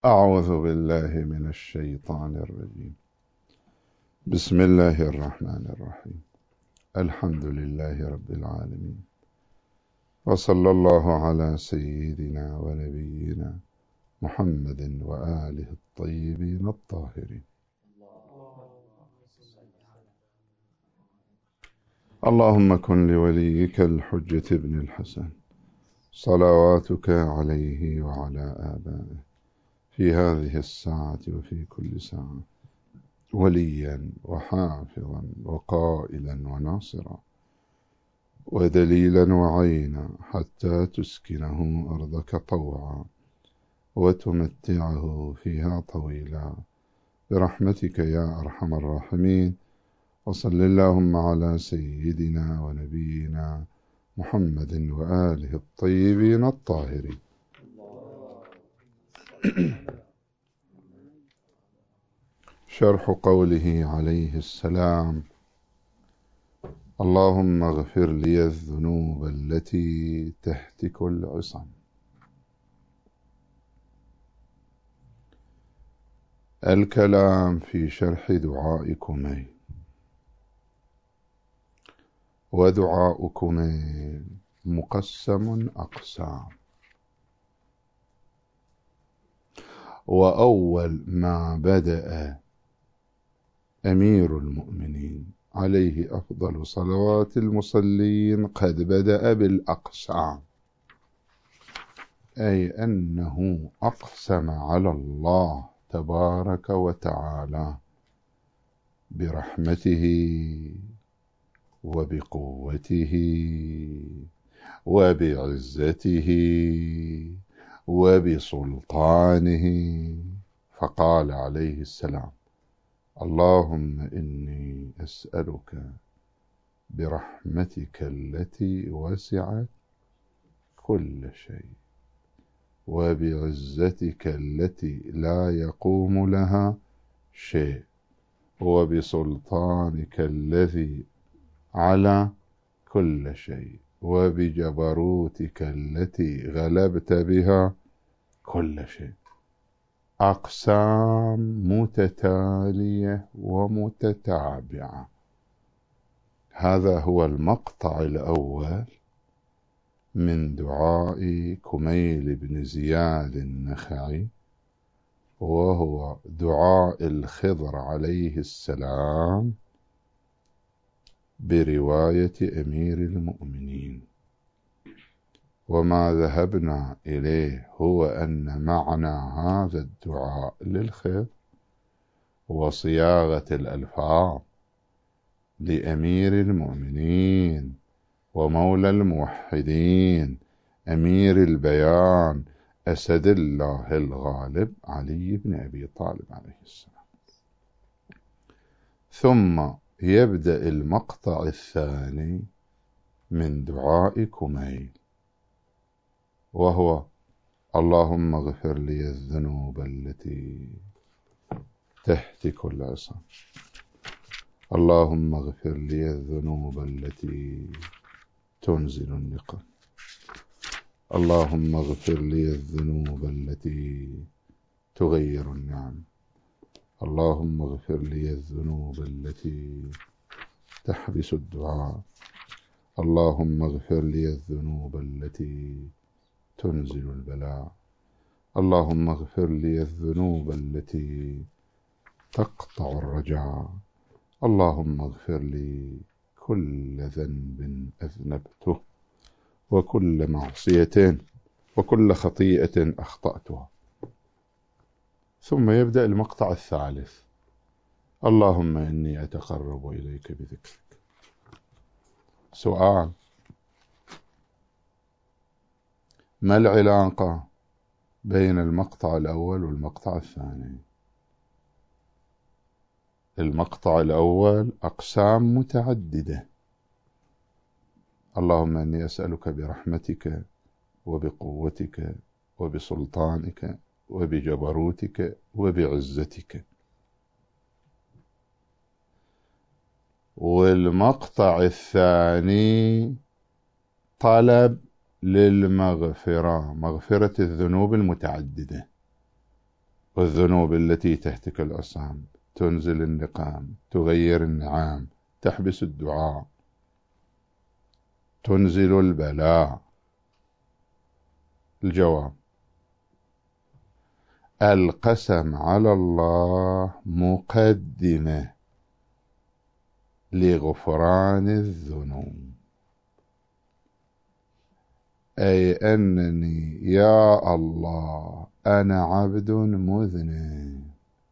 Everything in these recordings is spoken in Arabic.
أعوذ بالله من الشيطان الرجيم. بسم الله الرحمن الرحيم. الحمد لله رب العالمين، وصلى الله على سيدنا ونبينا محمد وآله الطيبين الطاهرين. اللهم كن لوليك الحجة ابن الحسن صلواتك عليه وعلى آبائه في هذه الساعة وفي كل ساعة وليا وحافظا وقائلا وناصرا ودليلا وعينا، حتى تسكنه أرضك طوعا وتمتعه فيها طويلا، برحمتك يا أرحم الراحمين. وصل اللهم على سيدنا ونبينا محمد وآله الطيبين الطاهرين. شرح قوله عليه السلام: اللهم اغفر لي الذنوب التي تهتك العصم. الكلام في شرح دعاء كميل. ودعاء كميل مقسم أقسام، وأول ما بدأ أمير المؤمنين عليه أفضل صلوات المصلين قد بدأ بالأقسام، أي أنه أقسم على الله تبارك وتعالى برحمته وبقوته وبعزته وبسلطانه، فقال عليه السلام: اللهم إني أسألك برحمتك التي وسعت كل شيء وبعزتك التي لا يقوم لها شيء وبسلطانك الذي على كل شيء وبجبروتك التي غلبت بها كل شيء. أقسام متتالية ومتتابعة. هذا هو المقطع الأول من دعاء كميل بن زياد النخعي، وهو دعاء الخضر عليه السلام برواية أمير المؤمنين. وما ذهبنا إليه هو أن معنى هذا الدعاء للخضر وصياغة الألفاظ لأمير المؤمنين ومولى الموحدين أمير البيان أسد الله الغالب علي بن أبي طالب عليه السلام. ثم يبدأ المقطع الثاني من دعاء كميل، وهو: اللهم اغفر لي الذنوب التي تهتك العصم. اللهم اغفر لي الذنوب التي تنزل النقم. اللهم اغفر لي الذنوب التي تغير النعم. اللهم اغفر لي الذنوب التي تحبس الدعاء. اللهم اغفر لي الذنوب التي تنزل البلاء. اللهم اغفر لي الذنوب التي تقطع الرجاء. اللهم اغفر لي كل ذنب أذنبته وكل معصية وكل خطيئة أخطأتها. ثم يبدأ المقطع الثالث: اللهم إني أتقرب إليك بذكرك. سؤال: ما العلاقة بين المقطع الأول والمقطع الثاني؟ المقطع الأول أقسام متعددة: اللهم إني أسألك برحمتك وبقوتك وبسلطانك وبجبروتك وبعزتك. والمقطع الثاني طلب للمغفرة، مغفرة الذنوب المتعددة. والذنوب التي تهتك العصام، تنزل النقام، تغير النعام، تحبس الدعاء، تنزل البلاء. الجواب: القسم على الله مقدمة لغفران الذنوب، أي أنني يا الله أنا عبد مذنب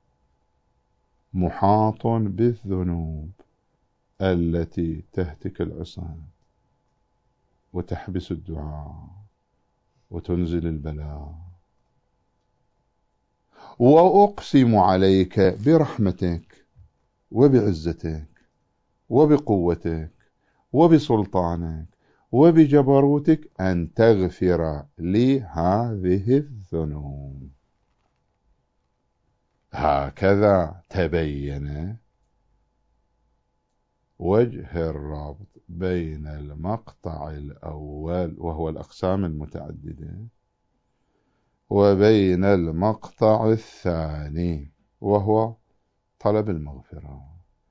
محاط بالذنوب التي تهتك العصام وتحبس الدعاء وتنزل البلاء، وأقسم عليك برحمتك وبعزتك وبقوتك وبسلطانك وبجبروتك أن تغفر لي هذه الذنوب. هكذا تبين وجه الربط بين المقطع الأول وهو الأقسام المتعددة وبين المقطع الثاني وهو طلب المغفرة.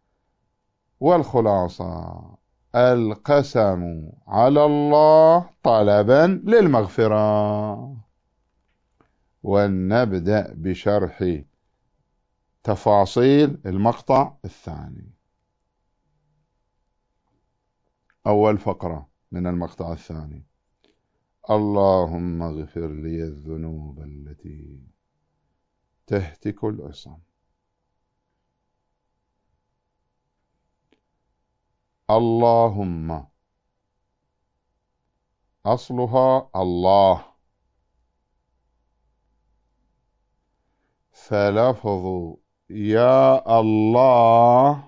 والخلاصة: القسم على الله طلبا للمغفرة. ولنبدأ بشرح تفاصيل المقطع الثاني. أول فقرة من المقطع الثاني: اللهم اغفر لي الذنوب التي تهتك العصام. اللهم أصلها الله، فلفظ يا الله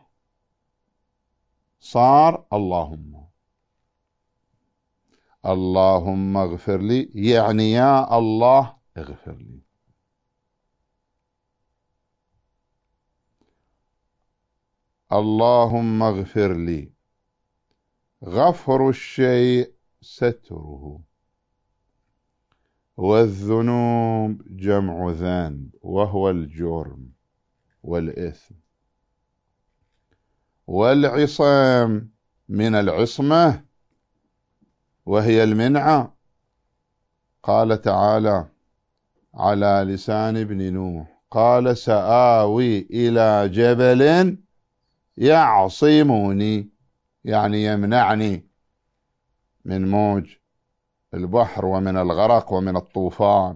صار اللهم. اللهم اغفر لي يعني يا الله اغفر لي. اللهم اغفر لي، غفر الشيء ستره، والذنوب جمع ذنب وهو الجرم والإثم، والعصام من العصمة وهي المنعة. قال تعالى على لسان ابن نوح: قال سآوي إلى جبل يعصمني، يعني يمنعني من موج البحر ومن الغرق ومن الطوفان.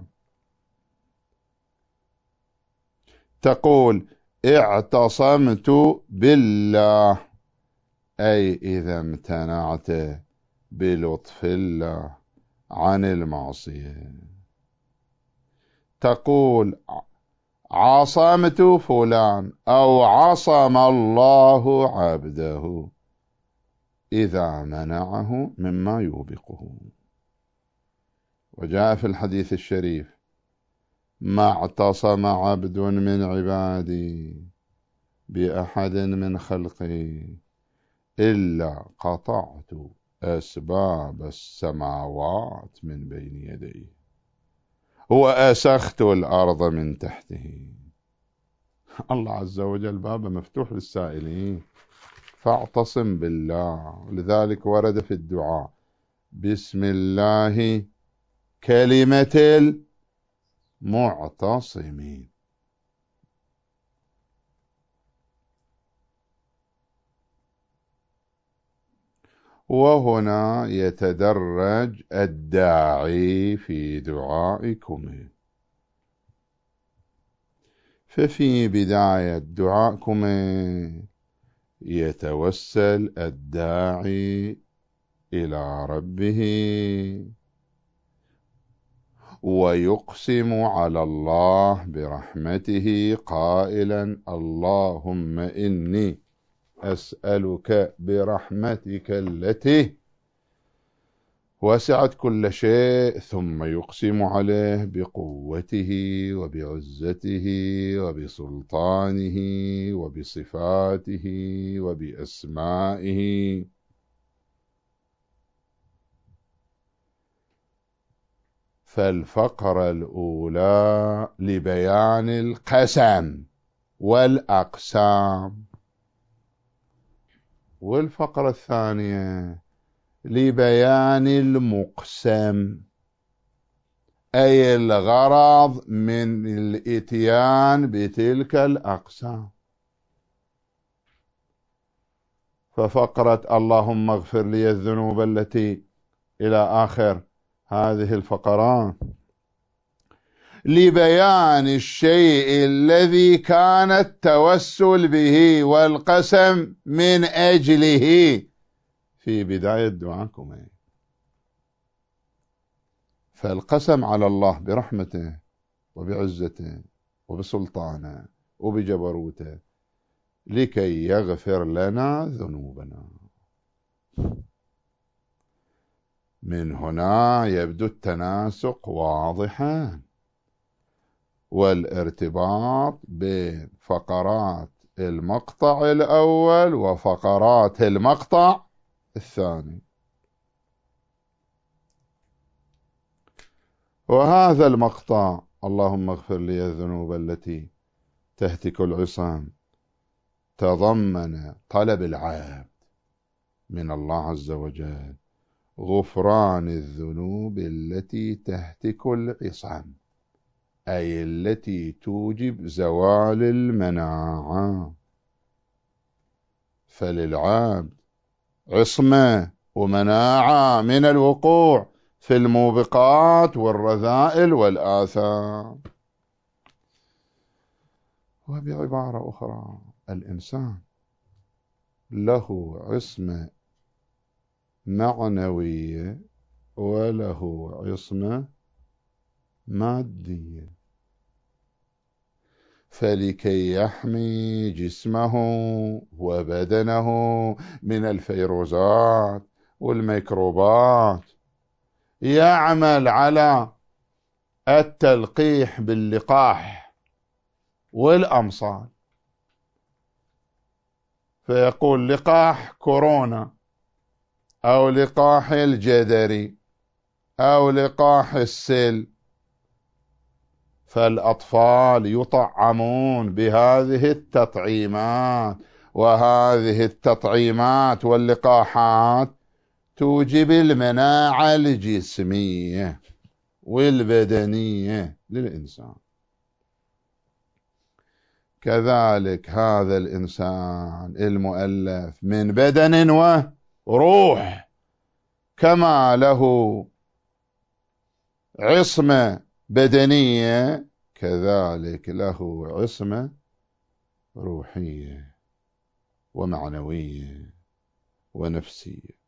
تقول اعتصمت بالله، أي إذا امتنعت بلطف الله عن المعصية. تقول عصمت فلان أو عصم الله عبده إذا منعه مما يوبقه. وجاء في الحديث الشريف: ما اعتصم عبد من عبادي بأحد من خلقي إلا قطعت أسباب السماوات من بين يديه وأسخت الأرض من تحته. الله عز وجل بابه مفتوح للسائلين، فاعتصم بالله. لذلك ورد في الدعاء: بسم الله كلمة المعتصمين. وهنا يتدرج الداعي في دعائكم. ففي بداية دعائكم يتوسل الداعي إلى ربه ويقسم على الله برحمته قائلا: اللهم إني أسألك برحمتك التي وسعت كل شيء. ثم يقسم عليه بقوته وبعزته وبسلطانه وبصفاته وبأسمائه. فالفقرة الأولى لبيان القسم والأقسام، والفقرة الثانية لبيان المقسم، أي الغرض من الإتيان بتلك الأقسام. ففقرة اللهم اغفر لي الذنوب التي إلى آخر هذه الفقرات لبيان الشيء الذي كان التوسل به والقسم من أجله في بداية دعاكم. فالقسم على الله برحمته وبعزته وبسلطانه وبجبروته لكي يغفر لنا ذنوبنا. من هنا يبدو التناسق واضحا، والارتباط بين فقرات المقطع الأول وفقرات المقطع الثاني. وهذا المقطع اللهم اغفر لي الذنوب التي تهتك العصام تضمن طلب العبد من الله عز وجل غفران الذنوب التي تهتك العصام، أي التي توجب زوال المناعة. فللعبد عصمة ومناعة من الوقوع في الموبقات والرذائل والآثام. وبعبارة أخرى الإنسان له عصمة معنوية وله عصمة مادية. فلكي يحمي جسمه وبدنه من الفيروسات والميكروبات يعمل على التلقيح باللقاح والأمصال، فيقول لقاح كورونا أو لقاح الجدري أو لقاح السل، فالأطفال يطعمون بهذه التطعيمات، وهذه التطعيمات واللقاحات توجب المناعة الجسمية والبدنية للإنسان. كذلك هذا الإنسان المؤلف من بدن وروح، كما له عصمة بدنية كذلك له عصمة روحية ومعنوية ونفسية.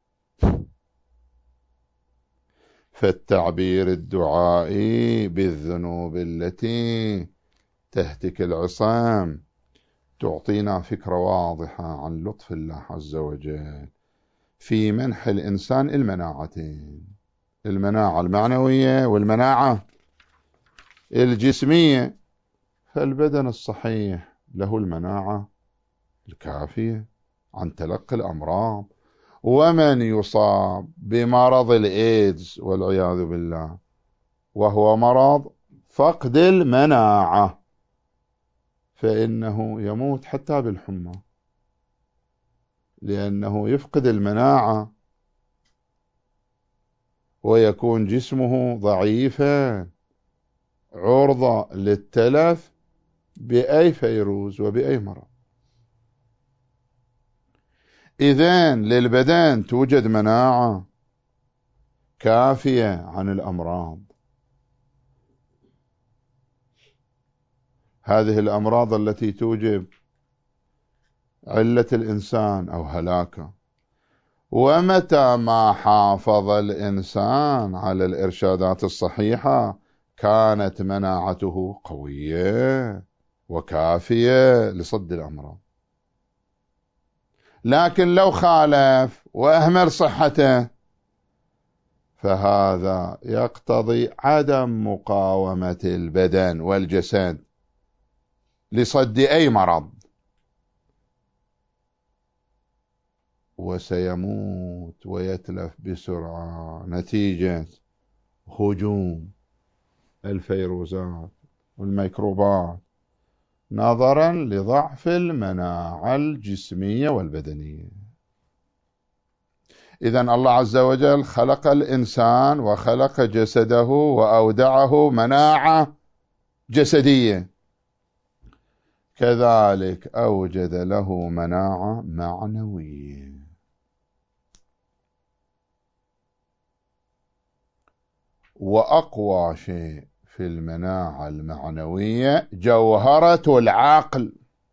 فالتعبير الدعائي بالذنوب التي تهتك العصام تعطينا فكرة واضحة عن لطف الله عز وجل في منح الإنسان المناعتين، المناعة المعنوية والمناعة الجسمية. فالبدن الصحيح له المناعة الكافية عن تلقي الأمراض، ومن يصاب بمرض الإيدز والعياذ بالله وهو مرض فقد المناعة فإنه يموت حتى بالحمى، لأنه يفقد المناعة ويكون جسمه ضعيفا عرضة للتلف بأي فيروس وبأي مرض. إذن للبدن توجد مناعة كافية عن الأمراض. هذه الأمراض التي توجب علة الإنسان أو هلاكه، ومتى ما حافظ الإنسان على الإرشادات الصحيحة كانت مناعته قوية وكافية لصد الأمراض. لكن لو خالف وأهمل صحته فهذا يقتضي عدم مقاومة البدن والجسد لصد أي مرض، وسيموت ويتلف بسرعة نتيجة هجوم الفيروسات والميكروبات نظرا لضعف المناعة الجسمية والبدنية. إذن الله عز وجل خلق الإنسان وخلق جسده وأودعه مناعة جسدية، كذلك أوجد له مناعة معنوية. وأقوى شيء في المناعة المعنوية جوهرة العقل.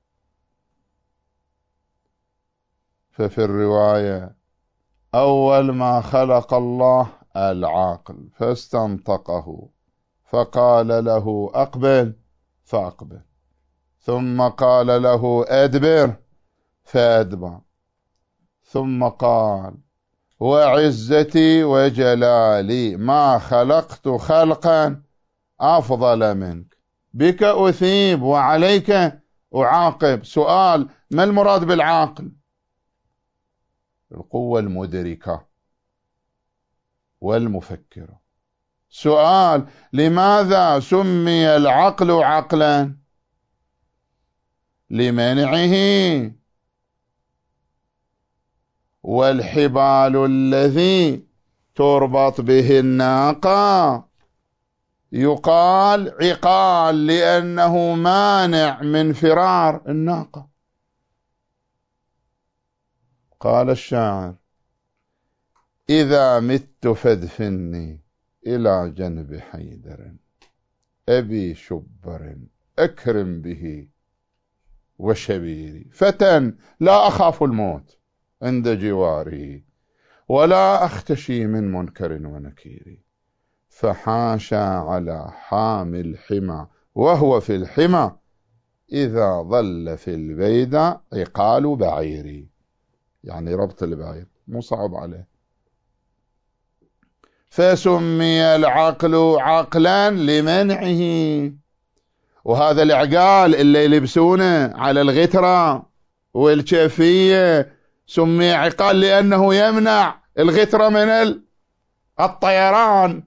ففي الرواية أول ما خلق الله العقل فاستنطقه فقال له أقبل فأقبل، ثم قال له أدبر فأدبر، ثم قال وعزتي وجلالي ما خلقت خلقا أفضل منك، بك أثيب وعليك أعاقب. سؤال: ما المراد بالعقل؟ القوة المدركة والمفكرة. سؤال: لماذا سمي العقل عقلا؟ لمنعه. والحبال الذي تربط به الناقة يقال عقال لأنه مانع من فرار الناقة. قال الشاعر: إذا مت فادفني إلى جنب حيدر، أبي شبر أكرم به وشبيري، فتى لا أخاف الموت عند جواره ولا أختشي من منكر ونكير، فحاشا على حامي الحمى وهو في الحمى، إذا ظل في البيدى عقال بعيري. يعني ربط البعير مو صعب عليه. فسمي العقل عقلا لمنعه. وهذا العقال اللي يلبسونه على الغترة والكيفية سمي عقال لأنه يمنع الغترة من الطيران.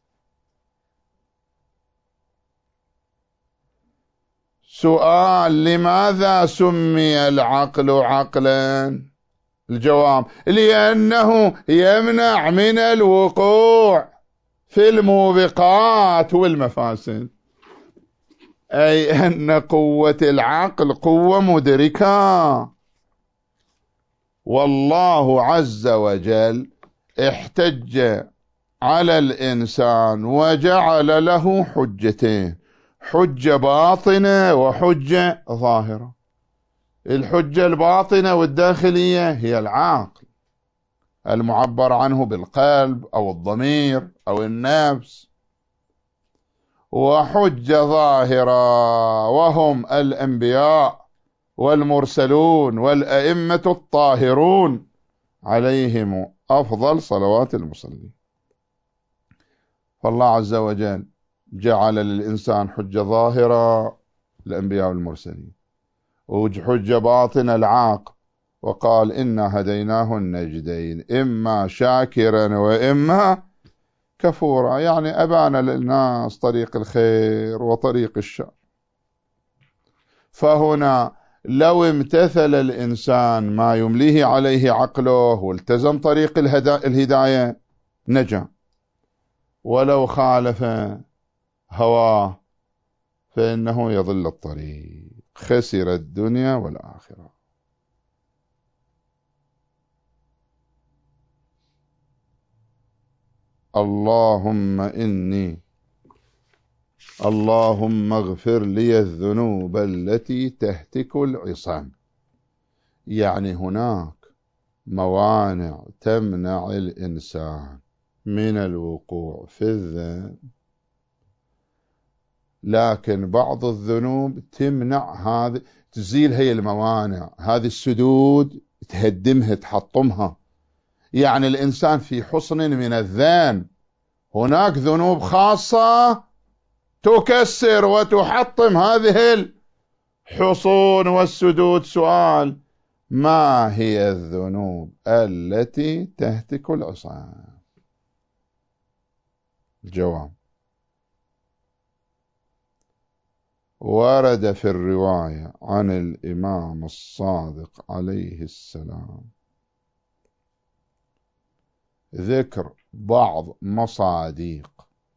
سؤال: لماذا سمي العقل عقلا؟ الجواب: لأنه يمنع من الوقوع في الموبقات والمفاسد، أي أن قوة العقل قوة مدركة. والله عز وجل احتج على الإنسان وجعل له حجتين: حجة باطنة وحجة ظاهرة. الحجة الباطنة والداخلية هي العقل المعبر عنه بالقلب أو الضمير أو النفس، وحجة ظاهرة وهم الأنبياء والمرسلون والأئمة الطاهرون عليهم أفضل صلوات المصلين. فالله عز وجل جعل للإنسان حجة ظاهرة الأنبياء والمرسلين، وحجة باطنة العاقل، وقال إنا هديناه النجدين إما شاكرا وإما كفورا، يعني أبان للناس طريق الخير وطريق الشر. فهنا لو امتثل الإنسان ما يمليه عليه عقله والتزم طريق الهداية نجا، ولو خالف هواه فإنه يضل الطريق، خسر الدنيا والآخرة. اللهم اغفر لي الذنوب التي تهتك العصام. يعني هناك موانع تمنع الإنسان من الوقوع في الذنب، لكن بعض الذنوب تمنع هذه، تزيل هي الموانع، هذه السدود تهدمها تحطمها. يعني الإنسان في حصن من الذنب، هناك ذنوب خاصة تكسر وتحطم هذه الحصون والسدود. سؤال: ما هي الذنوب التي تهتك العصام؟ الجواب: ورد في الرواية عن الإمام الصادق عليه السلام ذكر بعض مصاديق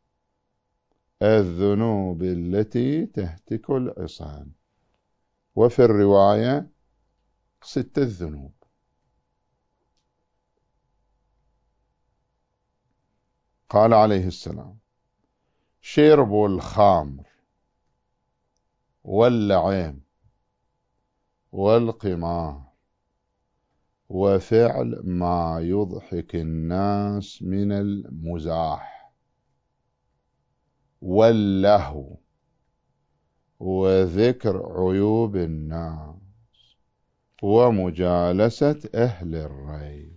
الذنوب التي تهتك العصام، وفي الرواية 6 ذنوب. قال عليه السلام: شرب الخمر واللعب والقمار وفعل ما يضحك الناس من المزاح واللهو وذكر عيوب الناس ومجالسة أهل الري.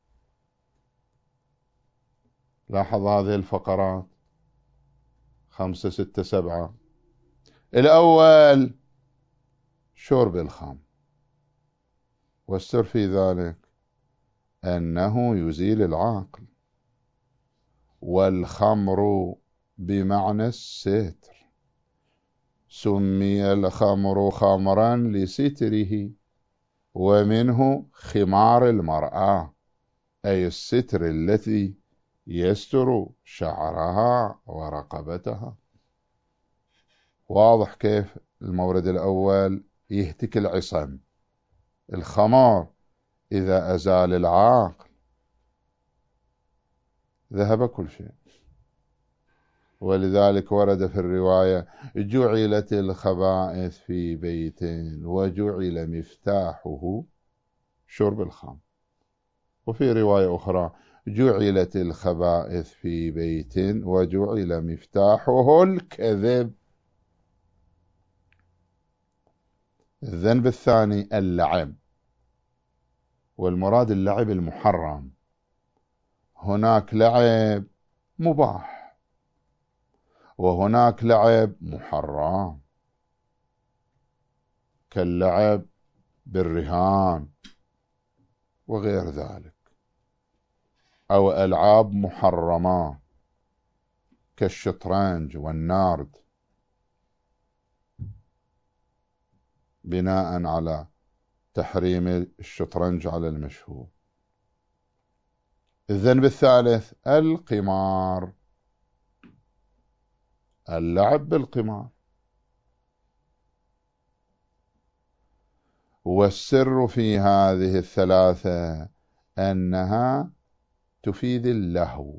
لاحظ هذه الفقرات 5 6 7. الأول شرب الخمر، والسر في ذلك أنه يزيل العقل، والخمر بمعنى الستر، سمي الخمر خمرا لستره، ومنه خمار المرأة، أي الستر الذي يستر شعرها ورقبتها. واضح كيف المورد الأول يهتك العصم. الخمر إذا أزال العقل ذهب كل شيء، ولذلك ورد في الرواية: جعلت الخبائث في بيت وجعل مفتاحه شرب الخمر. وفي رواية أخرى: جعلت الخبائث في بيت وجعل مفتاحه الكذب. الذنب الثاني اللعب، والمراد اللعب المحرم. هناك لعب مباح وهناك لعب محرم، كاللعب بالرهان وغير ذلك، أو ألعاب محرمة كالشطرنج والنارد، بناء على تحريم الشطرنج على المشهور. الذنب الثالث القمار، اللعب بالقمار. والسر في هذه الثلاثة أنها تفيد اللهو.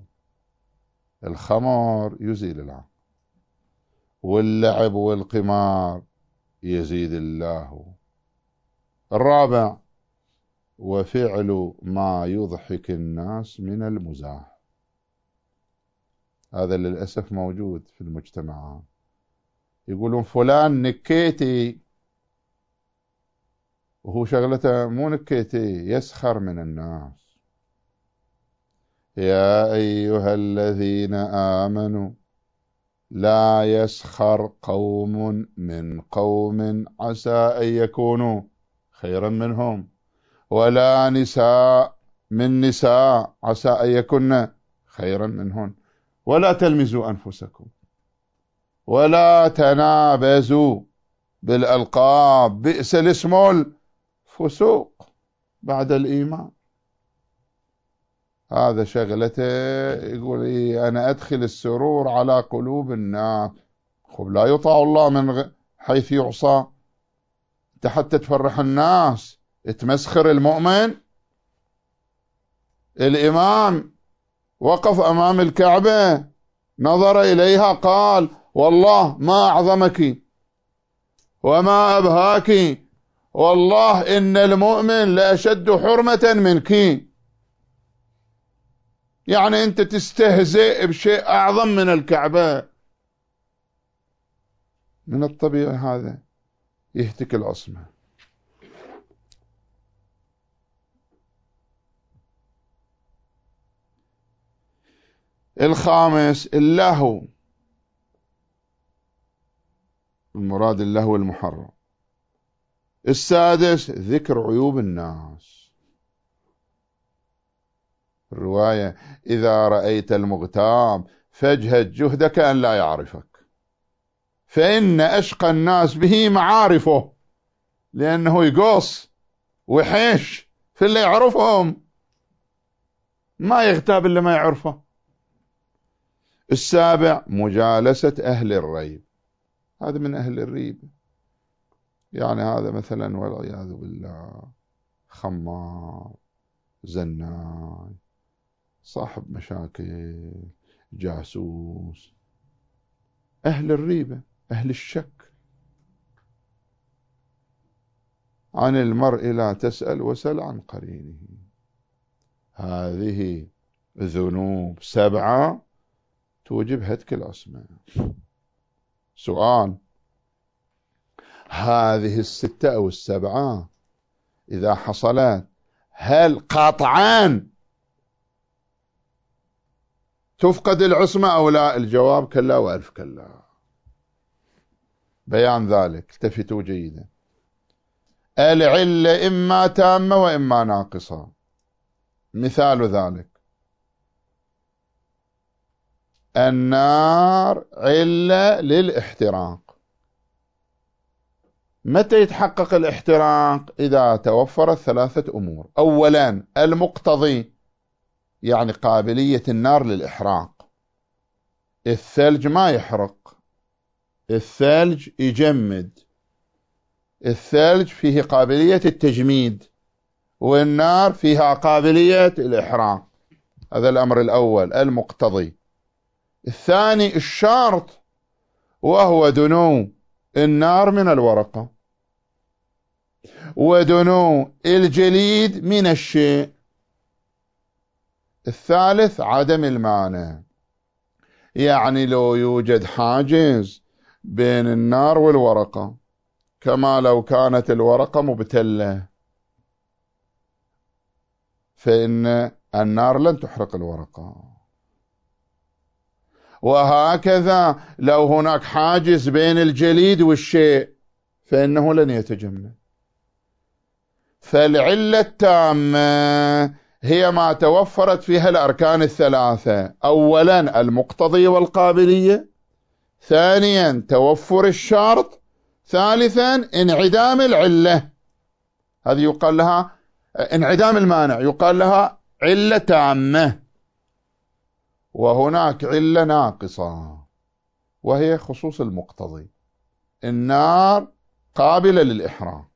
الخمر يزيل العقل، واللعب والقمار يزيد اللهو. الرابع وفعل ما يضحك الناس من المزاح. هذا للأسف موجود في المجتمعات، يقولون فلان نكيتي، وهو شغلته مو نكيتي، يسخر من الناس. يا أيها الذين آمنوا لا يسخر قوم من قوم عسى أن يكونوا خيرا منهم، ولا نساء من نساء عسى أن يكن خيرا منهن، ولا تلمزوا أنفسكم ولا تنابزوا بالألقاب، بئس الاسم الفسوق بعد الإيمان. هذا شغلته، يقول أنا أدخل السرور على قلوب الناس. خب لا يطاع الله من حيث يعصى. أنت حتى تفرح الناس تمسخر المؤمن. الإمام وقف أمام الكعبة، نظر إليها قال: والله ما أعظمك وما أبهاك، والله إن المؤمن لأشد حرمة منك. يعني أنت تستهزئ بشيء أعظم من الكعبة. من الطبيعي هذا يهتك العصمة. الخامس اللهو، المراد اللهو المحرم. السادس ذكر عيوب الناس. الرواية: إذا رأيت المغتاب فاجهد جهدك أن لا يعرفك، فإن أشقى الناس به معارفه، لأنه يقص وحيش في اللي يعرفهم، ما يغتاب اللي ما يعرفه. 7 مجالسة أهل الريب، هذا من أهل الريب، يعني هذا مثلا والعياذ بالله خمار، زناي، صاحب مشاكل، جاسوس، أهل الريبة، أهل الشك. عن المرء لا تسأل وسل عن قرينه. هذه ذنوب 7 توجب هتك الأسماء. سؤال: هذه 6 أو 7 إذا حصلت هل قطعا تفقد العصمة أو لا؟ الجواب كلا وألف كلا. بيان ذلك التفتوا جيدا. العلة إما تامة وإما ناقصة. مثال ذلك: النار علة للاحتراق. متى يتحقق الاحتراق؟ إذا توفرت 3 أمور. أولا المقتضي، يعني قابلية النار للإحراق. الثلج ما يحرق، الثلج يجمد، الثلج فيه قابلية التجميد، والنار فيها قابلية الإحراق. هذا الأمر الأول المقتضي. الثاني الشرط، وهو دنو النار من الورقة ودنو الجليد من الشيء. الثالث عدم المانع، يعني لو يوجد حاجز بين النار والورقة، كما لو كانت الورقة مبتلة، فإن النار لن تحرق الورقة. وهكذا لو هناك حاجز بين الجليد والشيء، فإنه لن يتجمد. فالعلة التامة هي ما توفرت فيها الأركان 3: أولا المقتضي والقابلية، ثانيا توفر الشرط، ثالثا انعدام العلة. هذه يقال لها انعدام المانع، يقال لها علة تامة. وهناك علة ناقصة، وهي خصوص المقتضي. النار قابلة للإحراق،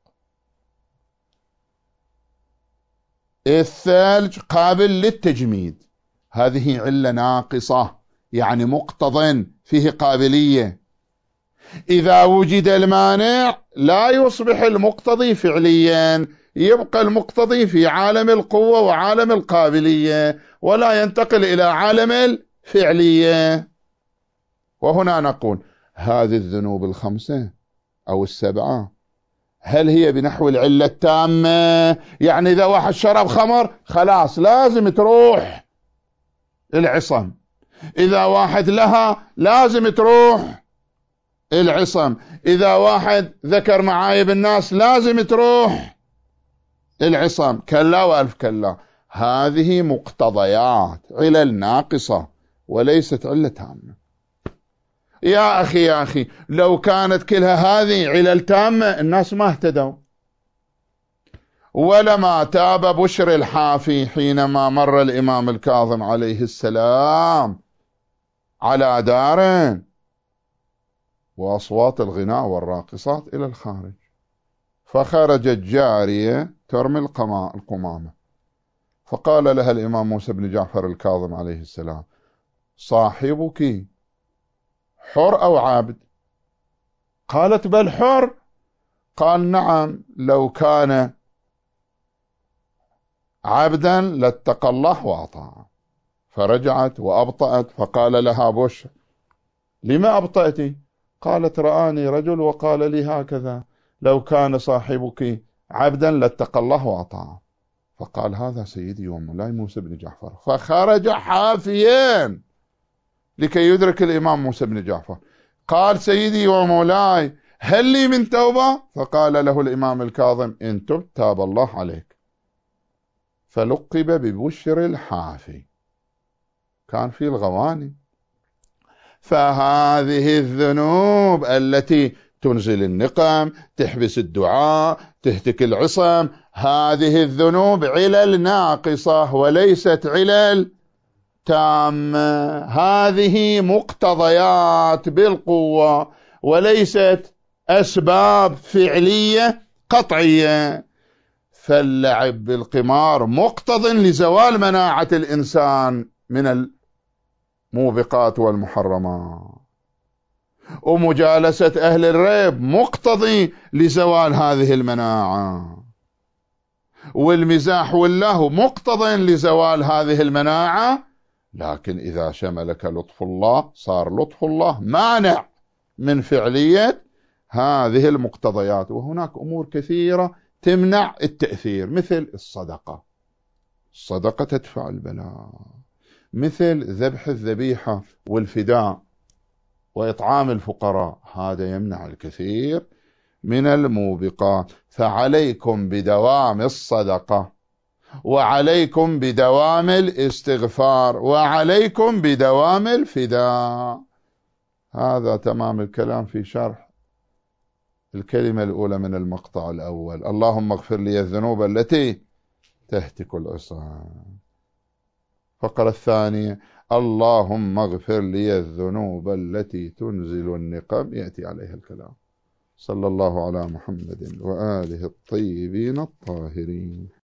الثلج قابل للتجميد، هذه علة ناقصة، يعني مقتضى فيه قابلية. إذا وجد المانع لا يصبح المقتضي فعليا، يبقى المقتضي في عالم القوة وعالم القابلية، ولا ينتقل إلى عالم الفعلية. وهنا نقول: هذه الذنوب 5 أو 7 هل هي بنحو العلة التامة؟ يعني إذا واحد شرب خمر خلاص لازم تروح العصم، إذا واحد لها لازم تروح العصم، إذا واحد ذكر معايب الناس لازم تروح العصم. كلا وألف كلا. هذه مقتضيات، علل ناقصة، وليست علة تامة. يا أخي لو كانت كلها هذه علل تامة الناس ما اهتدوا. ولما تاب بشر الحافي حينما مر الإمام الكاظم عليه السلام على دار وأصوات الغناء والراقصات إلى الخارج، فخرجت جارية ترمي القمامة، فقال لها الإمام موسى بن جعفر الكاظم عليه السلام: صاحبك حر أو عابد؟ قالت: بل حر. قال: نعم، لو كان عبدا لاتقى الله وأطاعه. فرجعت وأبطأت، فقال لها بشر: لما أبطأتي؟ قالت: رآني رجل وقال لي هكذا: لو كان صاحبك عبدا لاتقى الله وأطاعه. فقال: هذا سيدي ومولاي موسى بن جعفر. فخرج حافيا لكي يدرك الإمام موسى بن جعفر. قال: سيدي ومولاي هل لي من توبة؟ فقال له الإمام الكاظم: إن تبت تاب الله عليك. فلقب ببشر الحافي، كان في الغواني. فهذه الذنوب التي تنزل النقم، تحبس الدعاء، تهتك العصم، هذه الذنوب علل ناقصة وليست علل تامة. هذه مقتضيات بالقوة وليست أسباب فعلية قطعية. فاللعب بالقمار مقتض لزوال مناعة الإنسان من الموبقات والمحرمات، ومجالسة أهل الريب مقتضي لزوال هذه المناعة، والمزاح واللهو مقتض لزوال هذه المناعة. لكن إذا شملك لطف الله صار لطف الله مانع من فعلية هذه المقتضيات. وهناك أمور كثيرة تمنع التأثير، مثل الصدقة. الصدقة تدفع البلاء، مثل ذبح الذبيحة والفداء وإطعام الفقراء، هذا يمنع الكثير من الموبقات. فعليكم بدوام الصدقة، وعليكم بدوام الاستغفار، وعليكم بدوام الفداء. هذا تمام الكلام في شرح الكلمة الأولى من المقطع الأول. اللهم اغفر لي الذنوب التي تهتك العصام. الفقرة الثانية: اللهم اغفر لي الذنوب التي تنزل النقم، يأتي عليها الكلام. صلى الله على محمد وآله الطيبين الطاهرين.